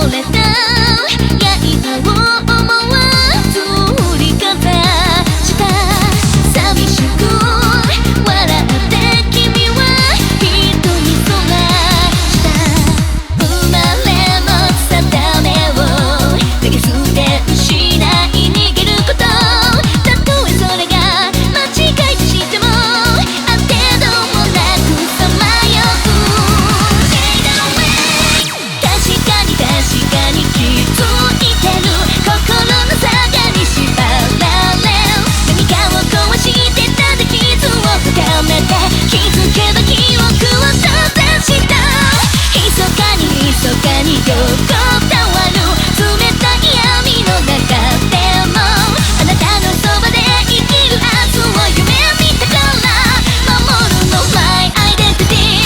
れた刃を思わず振りかざした寂しく笑って君は人にそらした生まれも定めを投げ捨て失い逃げることたとえそれが間違いとしてもあてどもなくさまよう確かに気づいてる心の差がに縛られ何かを壊してただ傷を深めて気づけば記憶を閉ざした密かに横たわる冷たい闇の中でもあなたのそばで生きる明日を夢見たから守るの My Identity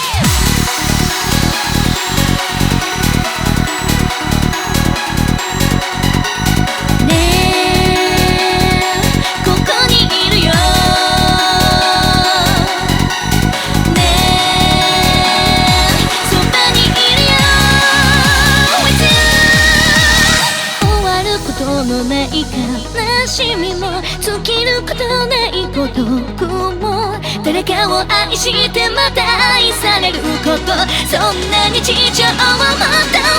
ない悲しみも尽きることない孤独も誰かを愛してまた愛されることそんな日常をまた